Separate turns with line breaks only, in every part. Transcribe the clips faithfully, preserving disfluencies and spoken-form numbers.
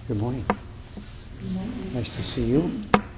Good morning.
Good morning.
Nice to see you.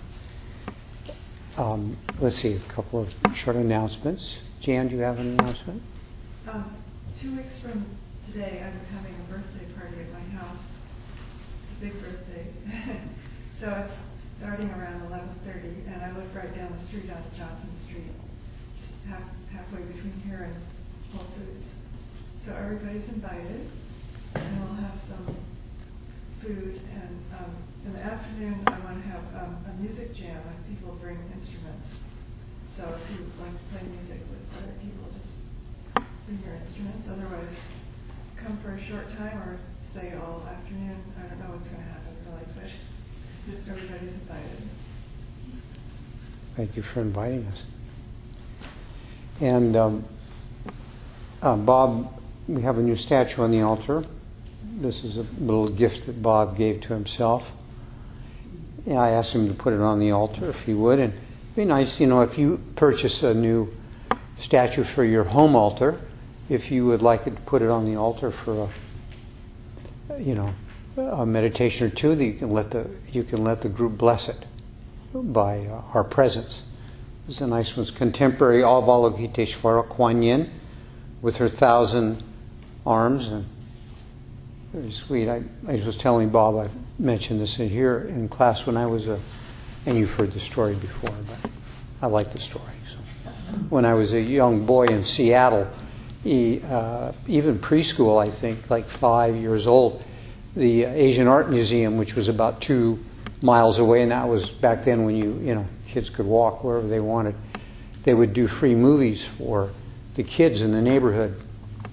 Um, let's see, a couple of short announcements. Jan, do you have an announcement?
Um, two weeks from today, I'm having a birthday party at my house. It's a big birthday. So it's starting around eleven thirty, and I live right down the street onto Johnson Street, just half, halfway between here and Whole Foods. So everybody's invited, and we'll have some food. And um, in the afternoon, I want to have um, a music jam, and people bring instruments. So if you like to play music with other people, just bring your instruments. Otherwise, come for a short time or stay all afternoon. I don't know what's going to happen really, but everybody's invited.
Thank you for inviting us. And um, uh, Bob, we have a new statue on the altar. This is a little gift that Bob gave to himself. And I asked him to put it on the altar if he would. And it'd be nice, you know, if you purchase a new statue for your home altar, if you would like it to put it on the altar for a, you know, a meditation or two, that you can let the you can let the group bless it by uh, our presence. This is a nice one. It's contemporary Avalokiteshvara Kuan Yin with her thousand arms, and very sweet. I, I was telling Bob, I mentioned this in here in class when I was a, and you've heard the story before, but I like the story. So, when I was a young boy in Seattle, he, uh, even preschool, I think, like five years old, the Asian Art Museum, which was about two miles away, and that was back then when you, you know, kids could walk wherever they wanted. They would do free movies for the kids in the neighborhood.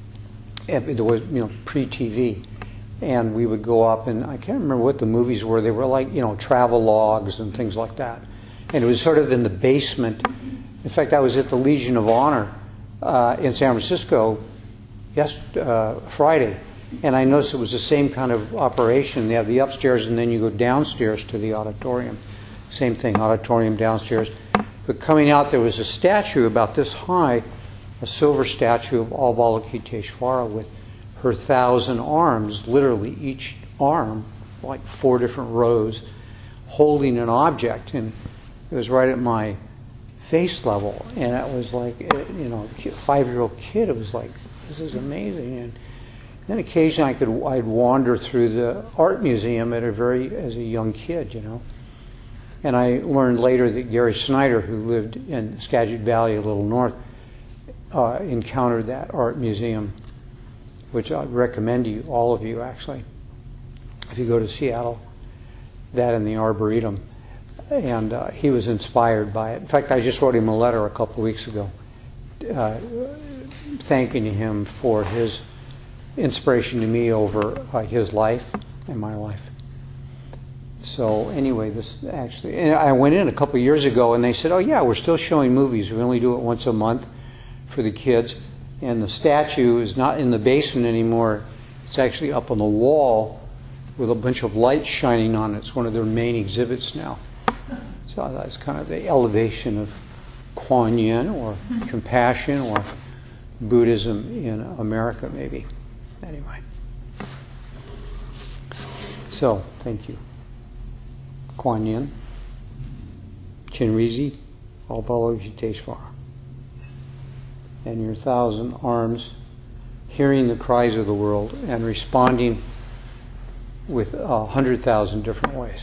There was, you know, pre-T V. And we would go up, and I can't remember what the movies were. They were like, you know, travel logs and things like that. And it was sort of in the basement. In fact, I was at the Legion of Honor uh, in San Francisco yes, uh, Friday, and I noticed it was the same kind of operation. They have the upstairs, and then you go downstairs to the auditorium. Same thing, auditorium downstairs. But coming out, there was a statue about this high, a silver statue of Avalokiteshvara with her thousand arms, literally each arm, like four different rows, holding an object. And it was right at my face level. And it was like, you know, a five-year-old kid, it was like, this is amazing. And then occasionally I could, I'd wander through the art museum at a very, as a young kid, you know. And I learned later that Gary Snyder, who lived in Skagit Valley a little north, uh, encountered that art museum, which I'd recommend to you, all of you actually, if you go to Seattle, that and the Arboretum. And uh, he was inspired by it. In fact, I just wrote him a letter a couple of weeks ago, uh, thanking him for his inspiration to me over uh, his life and my life. So anyway, this actually, and I went in a couple of years ago, and they said, "Oh yeah, we're still showing movies. We only do it once a month for the kids." And the statue is not in the basement anymore. It's actually up on the wall with a bunch of lights shining on it. It's one of their main exhibits now. So that's kind of the elevation of Kuan Yin, or compassion, or Buddhism in America, maybe. Anyway. So, thank you. Kuan Yin, Chinrizi, Avalokiteshvara. And your thousand arms, hearing the cries of the world and responding with a hundred thousand different ways.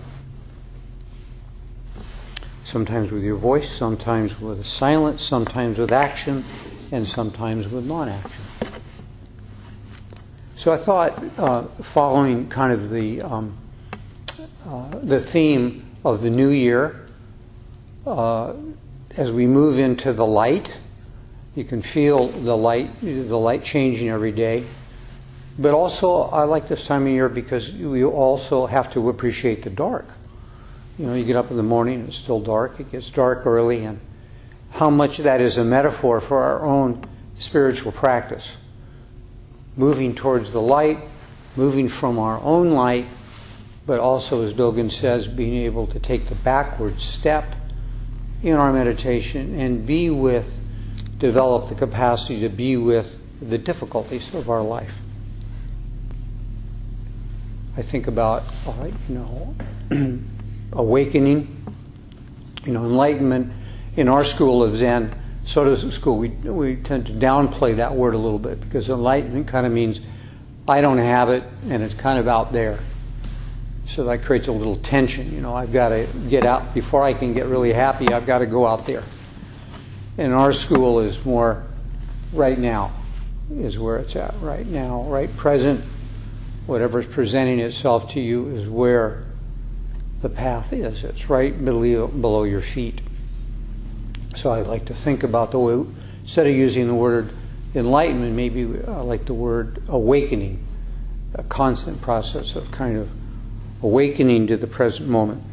Sometimes with your voice, sometimes with silence, sometimes with action, and sometimes with non-action. So I thought, uh, following kind of the um, uh, the theme of the new year, uh, as we move into the light. You can feel the light, the light changing every day. But also, I like this time of year because we also have to appreciate the dark. You know, you get up in the morning and it's still dark. It gets dark early, and how much that is a metaphor for our own spiritual practice. Moving towards the light, moving from our own light, but also, as Dogen says, being able to take the backward step in our meditation and be with develop the capacity to be with the difficulties of our life. I think about, uh, you know, awakening, you know, enlightenment. In our school of Zen, so does the school, we, we tend to downplay that word a little bit, because enlightenment kind of means I don't have it and it's kind of out there. So that creates a little tension. You know, I've got to get out, before I can get really happy, I've got to go out there. And our school is more right now, is where it's at right now, right present. Whatever's presenting itself to you is where the path is. It's right below, below your feet. So I like to think about the way, instead of using the word enlightenment, maybe I like the word awakening, a constant process of kind of awakening to the present moment.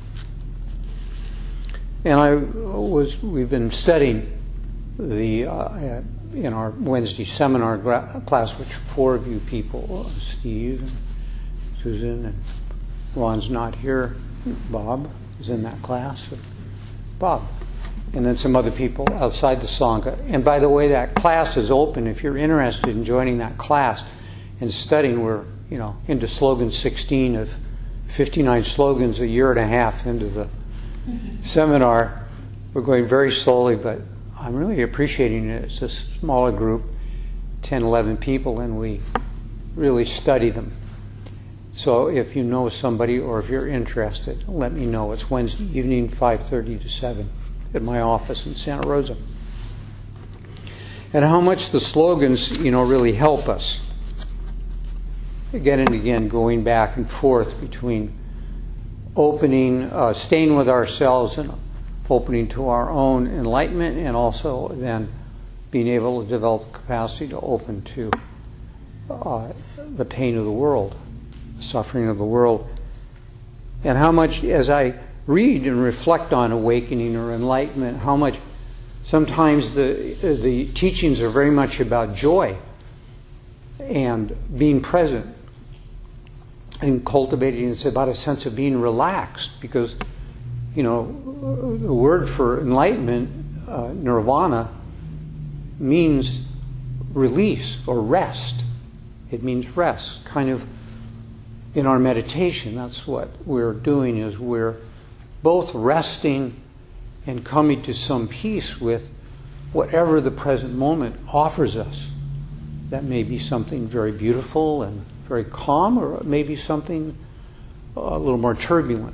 And I was, we've been studying the, uh, in our Wednesday seminar gra- class, which four of you people, uh, Steve and Susan and Ron's not here, Bob is in that class, Bob. And then some other people outside the Sangha. And by the way, that class is open. If you're interested in joining that class and studying, we're, you know, into slogan sixteen of fifty-nine slogans, a year and a half into the seminar. We're going very slowly, but I'm really appreciating it. It's a smaller group, ten, eleven people, and we really study them. So if you know somebody or if you're interested, let me know. It's Wednesday evening, five thirty to seven. At my office in Santa Rosa. And how much the slogans, you know, really help us. Again and again, going back and forth between opening, uh, staying with ourselves and opening to our own enlightenment, and also then being able to develop the capacity to open to uh, the pain of the world, the suffering of the world. And how much, as I read and reflect on awakening or enlightenment, how much sometimes the the teachings are very much about joy and being present and cultivating. It's about a sense of being relaxed, because, you know, the word for enlightenment, uh, nirvana, means release or rest. It means rest. Kind of in our meditation, that's what we're doing, is we're both resting and coming to some peace with whatever the present moment offers us. That may be something very beautiful and very calm, or it may be something a little more turbulent.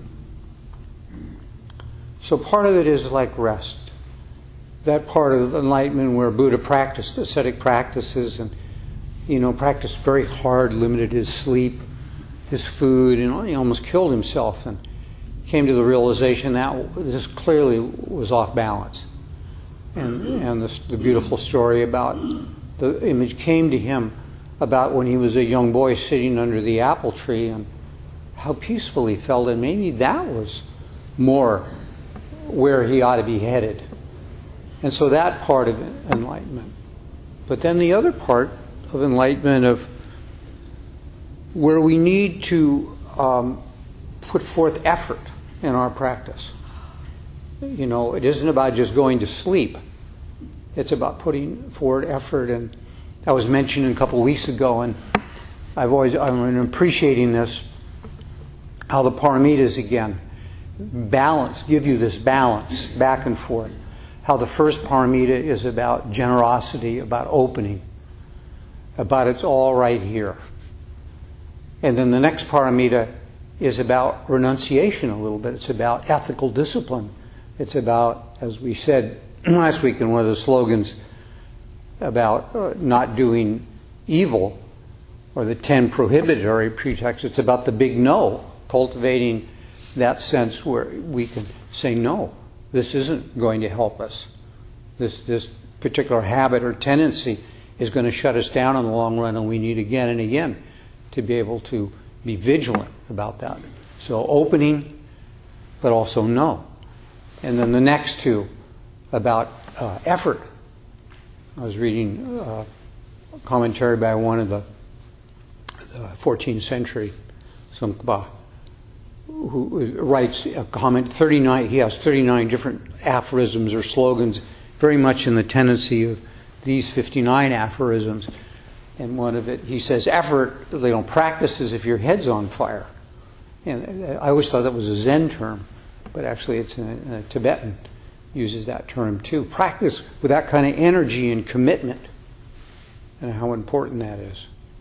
So part of it is like rest. That part of enlightenment where Buddha practiced ascetic practices and, you know, practiced very hard, limited his sleep, his food, and he almost killed himself, and came to the realization that this clearly was off balance. And, and this, the beautiful story about the image came to him about when he was a young boy sitting under the apple tree and how peaceful he felt, and maybe that was more where he ought to be headed. And so that part of enlightenment. But then the other part of enlightenment, of where we need to um, put forth effort in our practice. You know, it isn't about just going to sleep. It's about putting forward effort. And I was mentioning a couple of weeks ago, and I've always I'm appreciating this, how the paramitas again balance, give you this balance back and forth. How the first paramita is about generosity, about opening, about it's all right here. And then the next paramita is about renunciation a little bit. It's about ethical discipline. It's about, as we said last week in one of the slogans, about uh, not doing evil, or the ten prohibitory pretexts. It's about the big no, cultivating that sense where we can say, no, this isn't going to help us. This, this particular habit or tendency is going to shut us down in the long run, and we need again and again to be able to be vigilant about that. So opening, but also no. And then the next two about uh, effort. I was reading uh, a commentary by one of the, the fourteenth century Tsongkhapa, who writes a comment, thirty-nine, he has thirty-nine different aphorisms or slogans, very much in the tendency of these fifty-nine aphorisms. And one of it, he says, effort, you know, practice as if your head's on fire. And I always thought that was a Zen term, but actually it's in a, a Tibetan uses that term too. Practice with that kind of energy and commitment, and how important that is.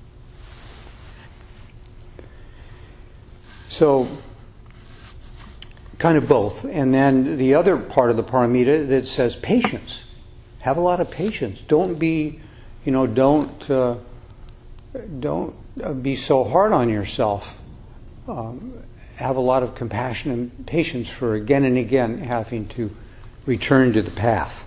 So, kind of both. And then the other part of the paramita that says patience. Have a lot of patience. Don't be, you know, don't uh, don't be so hard on yourself. Um, have a lot of compassion and patience for again and again having to return to the path.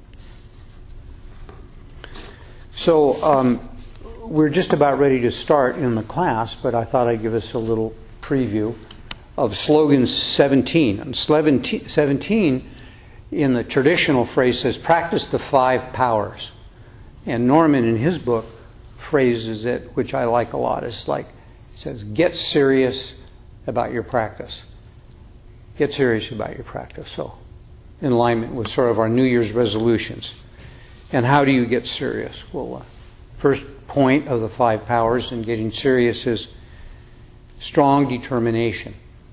So um, we're just about ready to start in the class, but I thought I'd give us a little preview of slogan seventeen. And seventeen in the traditional phrase says, practice the five powers. And Norman in his book phrases it, which I like a lot. It's like, it says, get serious about your practice. Get serious about your practice. So, in alignment with sort of our New Year's resolutions. And how do you get serious? Well, uh, first point of the five powers in getting serious is strong determination.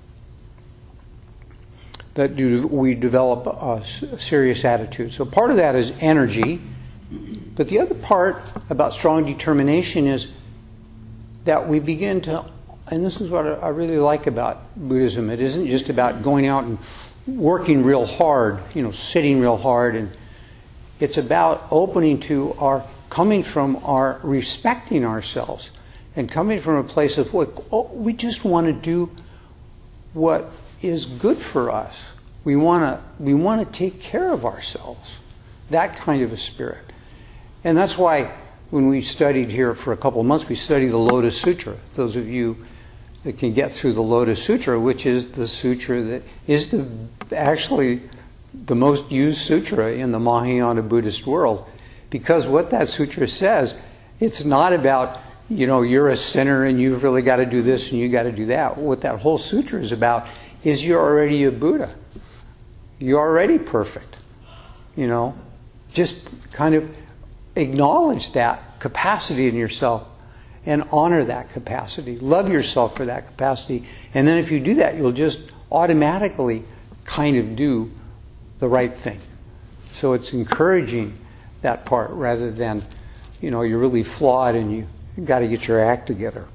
That do, we develop a serious attitude. So part of that is energy, but the other part about strong determination is that we begin to, and this is what I really like about Buddhism, it isn't just about going out and working real hard, you know, sitting real hard, and it's about opening to our, coming from our, respecting ourselves, and coming from a place of, oh, we just want to do what is good for us. We want to we want to take care of ourselves. That kind of a spirit. And that's why when we studied here for a couple of months, we studied the Lotus Sutra. Those of you that can get through the Lotus Sutra, which is the sutra that is the actually the most used sutra in the Mahayana Buddhist world. Because what that sutra says, it's not about, you know, you're a sinner and you've really got to do this and you got to do that. What that whole sutra is about is you're already a Buddha. You're already perfect. You know, just kind of acknowledge that capacity in yourself and honor that capacity. Love yourself for that capacity. And then if you do that, you'll just automatically kind of do the right thing. So it's encouraging that part rather than, you know, you're really flawed and you got to get your act together.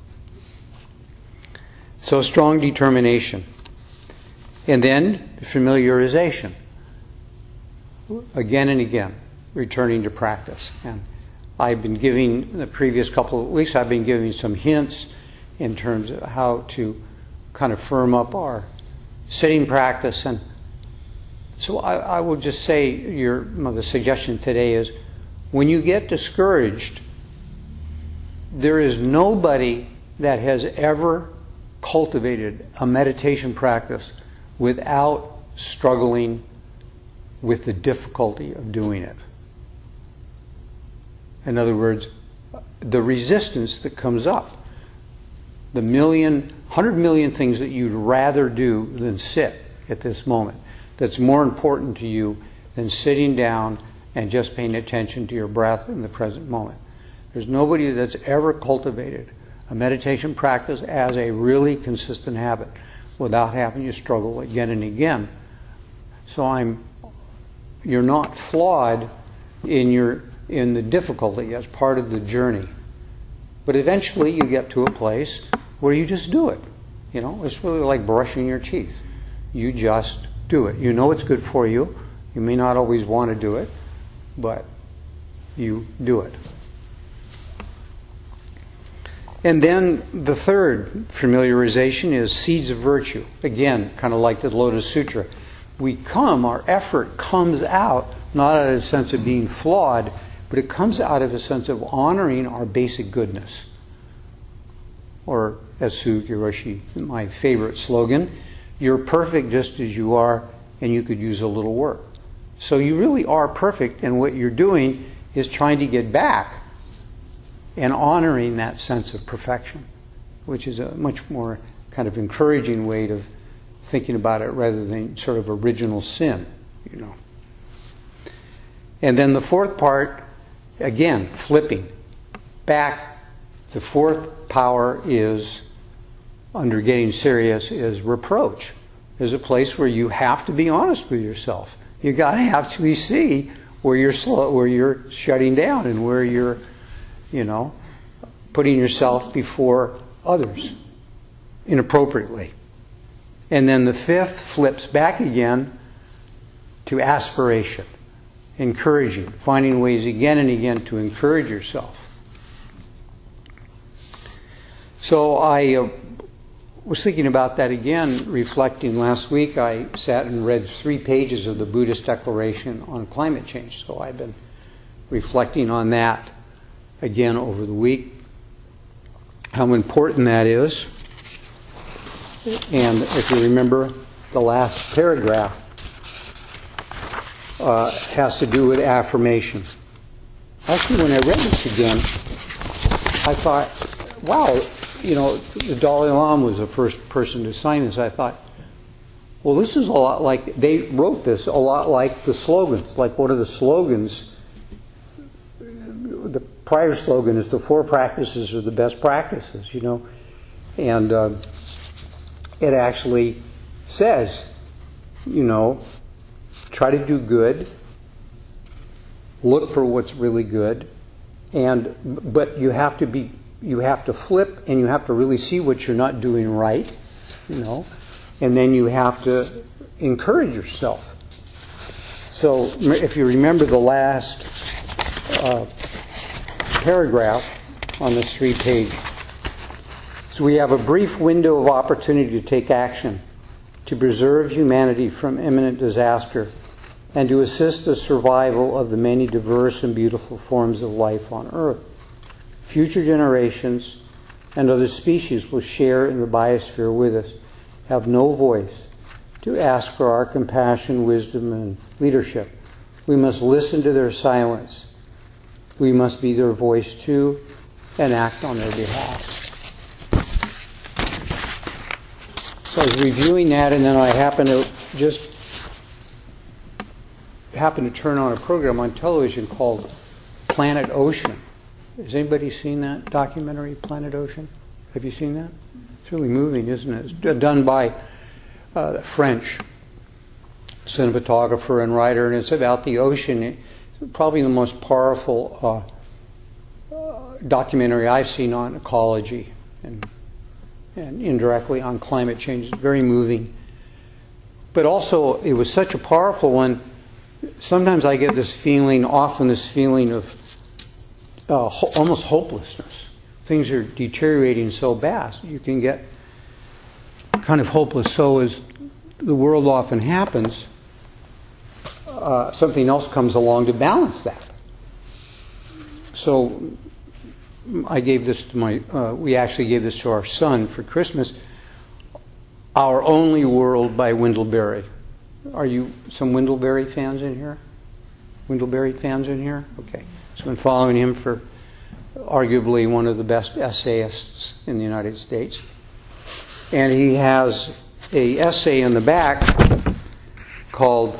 So strong determination. And then familiarization. Again and again, returning to practice. And I've been giving, the previous couple of weeks, I've been giving some hints in terms of how to kind of firm up our sitting practice. And so I, I will just say, your the suggestion today is, when you get discouraged, there is nobody that has ever cultivated a meditation practice without struggling with the difficulty of doing it. In other words, the resistance that comes up, the million, hundred million things that you'd rather do than sit at this moment, that's more important to you than sitting down and just paying attention to your breath in the present moment. There's nobody that's ever cultivated a meditation practice as a really consistent habit without having to struggle again and again. So I'm, you're not flawed in your, in the difficulty as part of the journey. But eventually you get to a place where you just do it. You know, it's really like brushing your teeth. You just do it. You know it's good for you. You may not always want to do it, but you do it. And then the third familiarization is seeds of virtue. Again, kind of like the Lotus Sutra. We come, our effort comes out, not out of a sense of being flawed, but it comes out of a sense of honoring our basic goodness. Or, as Suzuki Roshi, my favorite slogan, you're perfect just as you are, and you could use a little work. So you really are perfect, and what you're doing is trying to get back and honoring that sense of perfection, which is a much more kind of encouraging way of thinking about it rather than sort of original sin, you know. And then the fourth part, again, flipping. back, the fourth power is, under getting serious, is reproach. There's a place where you have to be honest with yourself. You got to have to see where you're slow, where you're shutting down, and where you're, you know, putting yourself before others inappropriately. And then the fifth flips back again to aspiration, encouraging, finding ways again and again to encourage yourself. So I uh, was thinking about that again, reflecting last week. I sat and read three pages of the Buddhist Declaration on Climate Change. So I've been reflecting on that again over the week, how important that is. And if you remember, the last paragraph uh, has to do with affirmation. Actually, when I read this again, I thought, wow, you know, the Dalai Lama was the first person to sign this. I thought, well, this is a lot like, they wrote this a lot like the slogans, like one of the slogans. The prior slogan is the four practices are the best practices, you know. And uh, it actually says, you know, try to do good, look for what's really good, and but you have to be you have to flip and you have to really see what you're not doing right, you know, and then you have to encourage yourself. So if you remember the last uh, paragraph on this three page, so we have a brief window of opportunity to take action, to preserve humanity from imminent disaster, and to assist the survival of the many diverse and beautiful forms of life on Earth. Future generations and other species will share in the biosphere with us, have no voice to ask for our compassion, wisdom, and leadership. We must listen to their silence. We must be their voice too and act on their behalf. So I was reviewing that, and then I happened to just happened to turn on a program on television called Planet Ocean. Has anybody seen that documentary, Planet Ocean? Have you seen that? It's really moving, isn't it? It's done by uh, a French cinematographer and writer, and it's about the ocean. It's probably the most powerful uh, uh, documentary I've seen on ecology and and indirectly on climate change. It's very moving. But also, it was such a powerful one. Sometimes I get this feeling, often this feeling of uh, ho- almost hopelessness. Things are deteriorating so fast. You can get kind of hopeless. So as the world often happens, uh, something else comes along to balance that. So I gave this to my, uh, we actually gave this to our son for Christmas. Our Only World by Wendell Berry. Are you some Wendell Berry fans in here? Wendell Berry fans in here? Okay. So I've been following him for arguably one of the best essayists in the United States. And he has a essay in the back called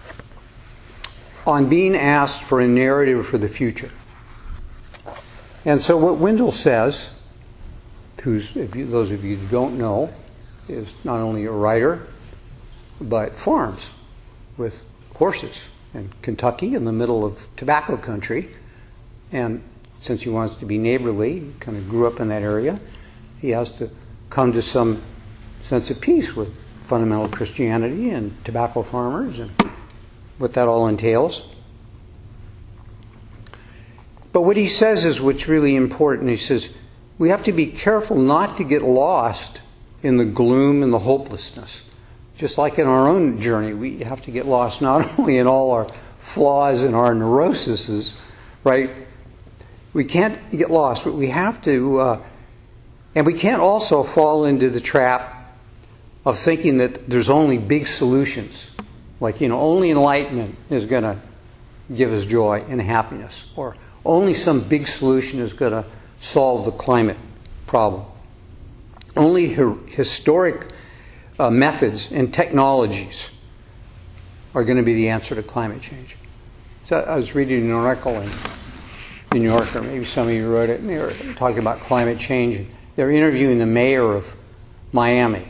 On Being Asked for a Narrative for the Future. And so what Wendell says, who's, if you, those of you who don't know, is not only a writer, but farms with horses in Kentucky in the middle of tobacco country. And since he wants to be neighborly, he kind of grew up in that area, he has to come to some sense of peace with fundamental Christianity and tobacco farmers and what that all entails. But what he says is what's really important. He says, we have to be careful not to get lost in the gloom and the hopelessness. Just like in our own journey, we have to get lost not only in all our flaws and our neuroses, right? We can't get lost, but we have to, uh, and we can't also fall into the trap of thinking that there's only big solutions. Like, you know, only enlightenment is going to give us joy and happiness, or only some big solution is going to solve the climate problem. Only her historic uh, methods and technologies are going to be the answer to climate change. So I was reading an article in New Yorker, maybe some of you wrote it, and they were talking about climate change. They're interviewing the mayor of Miami.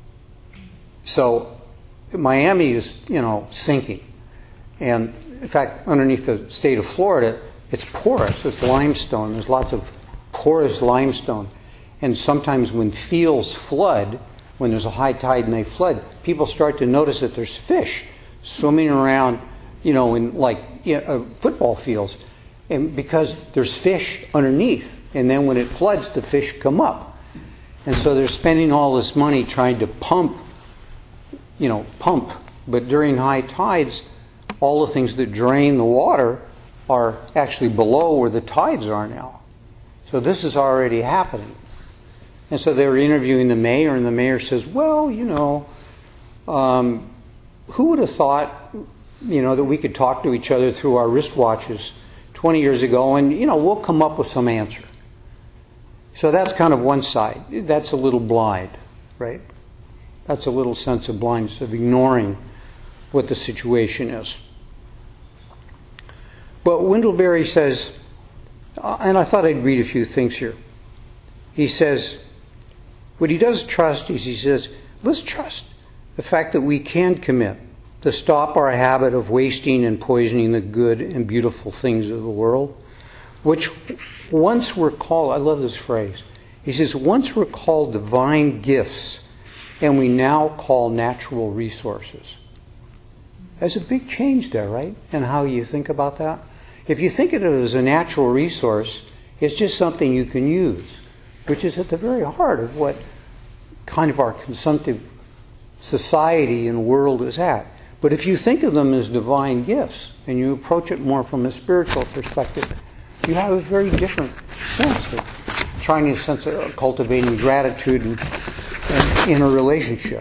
So Miami is, you know, sinking. And in fact, underneath the state of Florida, it's porous. It's limestone. There's lots of porous limestone. And sometimes when fields flood, when there's a high tide and they flood, people start to notice that there's fish swimming around, you know, in like you know, football fields. And because there's fish underneath. And then when it floods, the fish come up. And so they're spending all this money trying to pump, you know, pump. But during high tides, all the things that drain the water are actually below where the tides are now. So this is already happening. And so they were interviewing the mayor, and the mayor says, well, you know, um, who would have thought, you know, that we could talk to each other through our wristwatches twenty years ago, and, you know, we'll come up with some answer. So that's kind of one side. That's a little blind, right? That's a little sense of blindness, of ignoring what the situation is. But Wendell says, and I thought I'd read a few things here. He says, what he does trust is, he says, let's trust the fact that we can commit to stop our habit of wasting and poisoning the good and beautiful things of the world, which once were called, I love this phrase, he says, once were called divine gifts, and we now call natural resources. There's a big change there, right? In how you think about that. If you think of it as a natural resource, it's just something you can use, which is at the very heart of what kind of our consumptive society and world is at. But if you think of them as divine gifts, and you approach it more from a spiritual perspective, you have a very different sense of trying to sense of cultivating gratitude and, and in a relationship.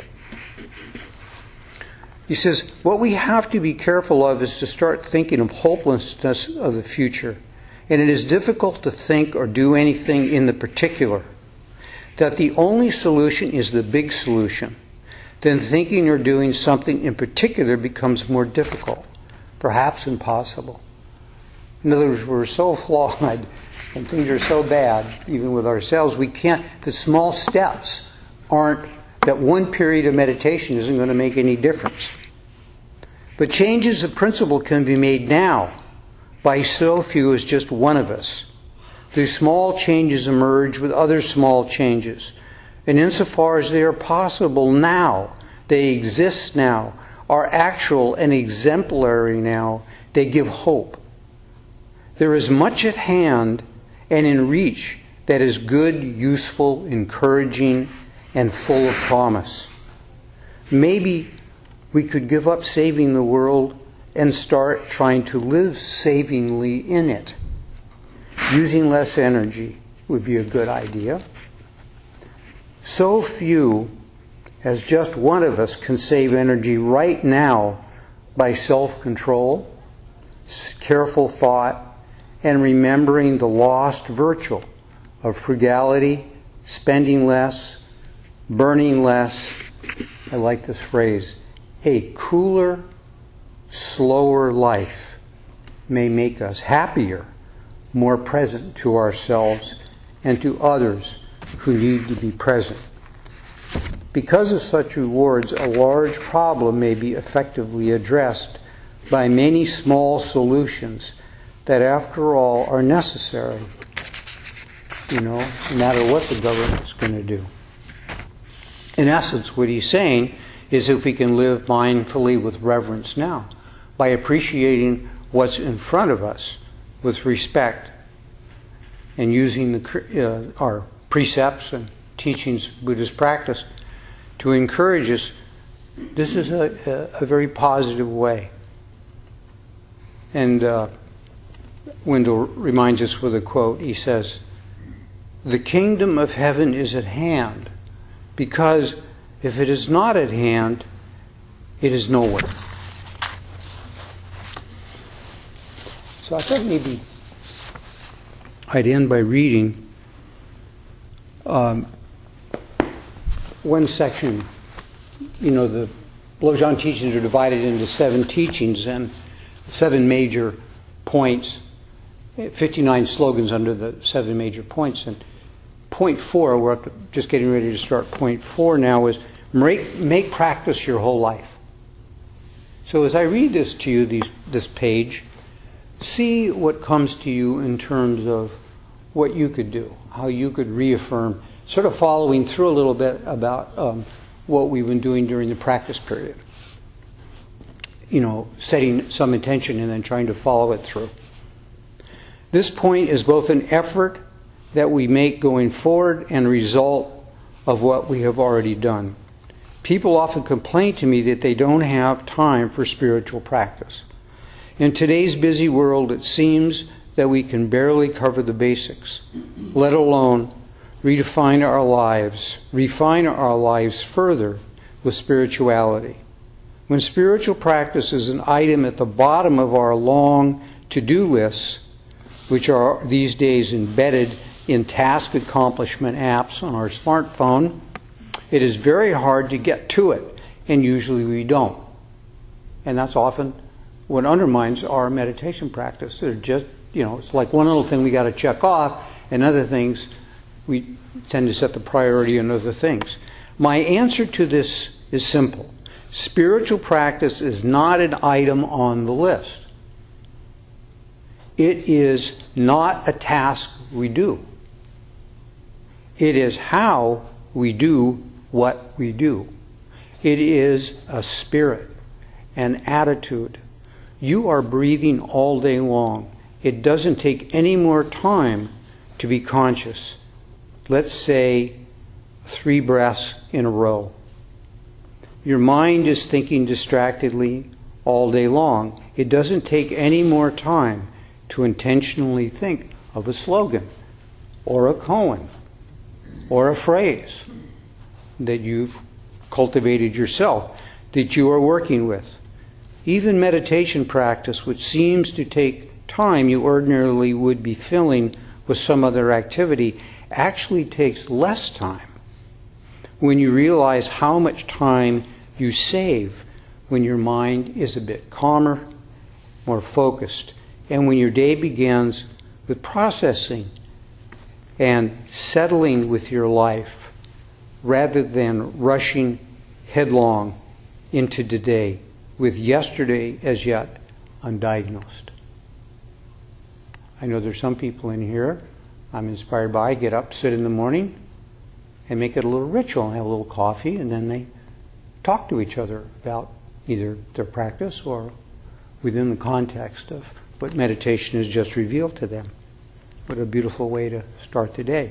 He says, what we have to be careful of is to start thinking of hopelessness of the future. And it is difficult to think or do anything in the particular. That the only solution is the big solution. Then thinking or doing something in particular becomes more difficult, perhaps impossible. In other words, we're so flawed and things are so bad, even with ourselves, we can't, the small steps aren't, that one period of meditation isn't going to make any difference. But changes of principle can be made now by so few as just one of us. These small changes emerge with other small changes. And insofar as they are possible now, they exist now, are actual and exemplary now, they give hope. There is much at hand and in reach that is good, useful, encouraging, and full of promise. Maybe we could give up saving the world and start trying to live savingly in it. Using less energy would be a good idea. So few as just one of us can save energy right now by self-control, careful thought, and remembering the lost virtue of frugality, spending less, burning less. I like this phrase. A cooler, slower life may make us happier, more present to ourselves and to others who need to be present. Because of such rewards, a large problem may be effectively addressed by many small solutions that, after all, are necessary, you know, no matter what the government's going to do. In essence, what he's saying is if we can live mindfully with reverence now, by appreciating what's in front of us with respect and using the, uh, our precepts and teachings of Buddhist practice to encourage us, this is a, a, a very positive way. And uh, Wendell reminds us with a quote. He says, "The kingdom of heaven is at hand, because if it is not at hand, it is nowhere." So I thought maybe I'd end by reading um, one section. You know, the Lojong teachings are divided into seven teachings and seven major points. fifty-nine slogans under the seven major points. And point four, we're just getting ready to start point four now, is make, make practice your whole life. So as I read this to you, these, this page, see what comes to you in terms of what you could do, how you could reaffirm, sort of following through a little bit about um, what we've been doing during the practice period. You know, setting some intention and then trying to follow it through. This point is both an effort that we make going forward and a result of what we have already done. People often complain to me that they don't have time for spiritual practice. In today's busy world, it seems that we can barely cover the basics, let alone redefine our lives, refine our lives further with spirituality. When spiritual practice is an item at the bottom of our long to-do lists, which are these days embedded in task accomplishment apps on our smartphone, it is very hard to get to it, and usually we don't. And that's often what undermines our meditation practice. They're just, you know, it's like one little thing we got to check off, and other things we tend to set the priority on other things. My answer to this is simple. Spiritual practice is not an item on the list. It is not a task we do. It is how we do what we do. It is a spirit, an attitude. You are breathing all day long. It doesn't take any more time to be conscious. Let's say three breaths in a row. Your mind is thinking distractedly all day long. It doesn't take any more time to intentionally think of a slogan or a koan or a phrase that you've cultivated yourself, that you are working with. Even meditation practice, which seems to take time you ordinarily would be filling with some other activity, actually takes less time when you realize how much time you save when your mind is a bit calmer, more focused, and when your day begins with processing and settling with your life rather than rushing headlong into today with yesterday as yet undiagnosed. I know there's some people in here I'm inspired by, get up, sit in the morning, and make it a little ritual, and have a little coffee, and then they talk to each other about either their practice or within the context of what meditation has just revealed to them. What a beautiful way to start the day.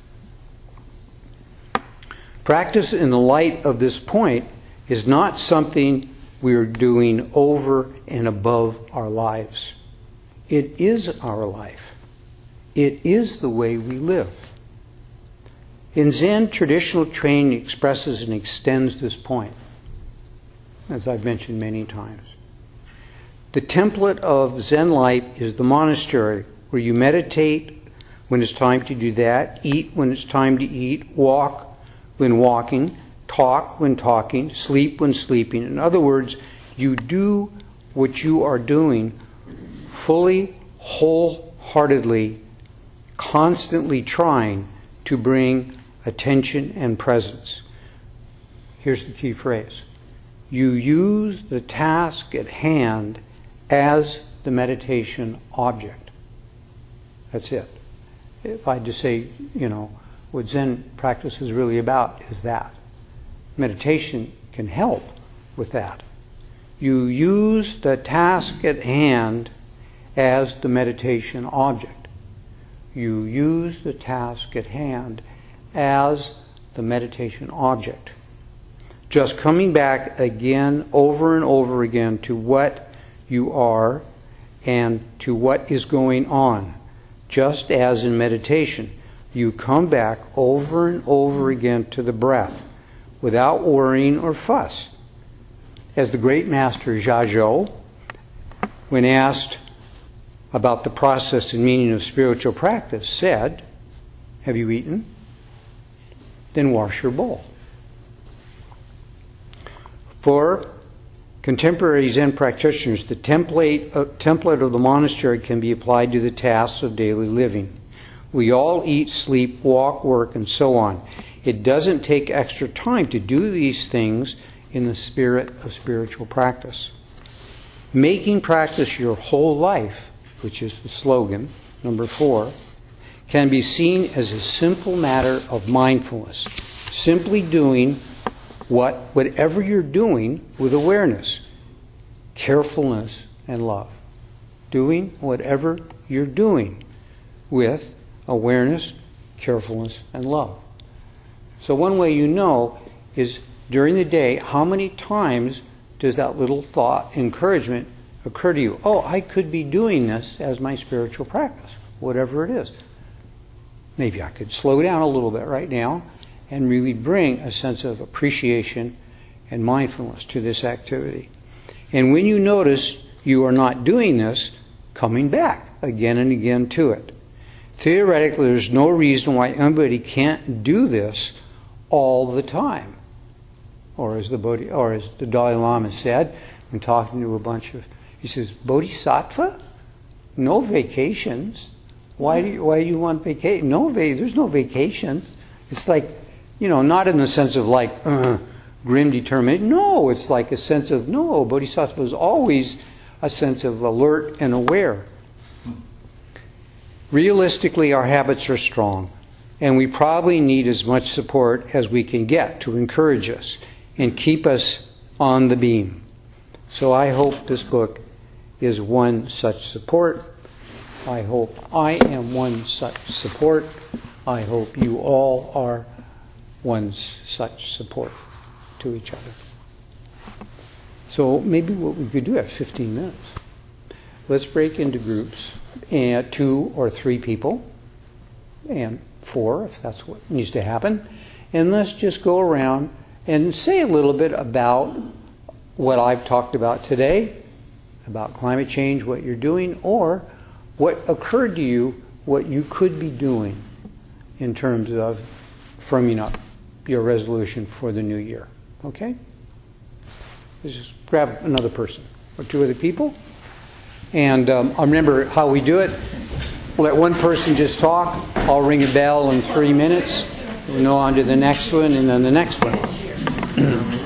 Practice in the light of this point is not something we are doing over and above our lives. It is our life. It is the way we live. In Zen, traditional training expresses and extends this point, as I've mentioned many times. The template of Zen life is the monastery, where you meditate when it's time to do that, eat when it's time to eat, walk when walking, talk when talking, sleep when sleeping. In other words, you do what you are doing fully, wholeheartedly, constantly trying to bring attention and presence. Here's the key phrase. You use the task at hand as the meditation object. That's it. If I just say, you know, what Zen practice is really about is that. Meditation can help with that. You use the task at hand as the meditation object. You use the task at hand as the meditation object. Just coming back again, over and over again, to what you are and to what is going on. Just as in meditation, you come back over and over again to the breath without worrying or fuss. As the great master Jiazhou, when asked about the process and meaning of spiritual practice, said, "Have you eaten? Then wash your bowl." For contemporary Zen practitioners, the template, uh, template of the monastery can be applied to the tasks of daily living. We all eat, sleep, walk, work, and so on. It doesn't take extra time to do these things in the spirit of spiritual practice. Making practice your whole life, which is the slogan, number four, can be seen as a simple matter of mindfulness. Simply doing what, whatever you're doing with awareness, carefulness, and love. Doing whatever you're doing with awareness, carefulness, and love. So one way you know is during the day, how many times does that little thought, encouragement, occur to you? Oh, I could be doing this as my spiritual practice, whatever it is. Maybe I could slow down a little bit right now and really bring a sense of appreciation and mindfulness to this activity. And when you notice you are not doing this, coming back again and again to it. Theoretically, there's no reason why anybody can't do this all the time. Or as the Bodhi, or as the Dalai Lama said, when talking to a bunch of, he says, Bodhisattva? No vacations. Why do you, why do you want vacation? No, va- there's no vacations. It's like, you know, not in the sense of like uh, grim determination. No, it's like a sense of, no, Bodhisattva is always a sense of alert and aware. Realistically, our habits are strong, and we probably need as much support as we can get to encourage us and keep us on the beam. So I hope this book is one such support. I hope I am one such support. I hope you all are one such support to each other. So maybe what we could do at fifteen minutes. Let's break into groups, and two or three people, and four if that's what needs to happen. And let's just go around and say a little bit about what I've talked about today, about climate change, what you're doing, or what occurred to you, what you could be doing in terms of firming up your resolution for the new year. Okay? Let's just grab another person or two other people. And um, I remember how we do it. Let one person just talk. I'll ring a bell in three minutes. We'll go on to the next one and then the next one.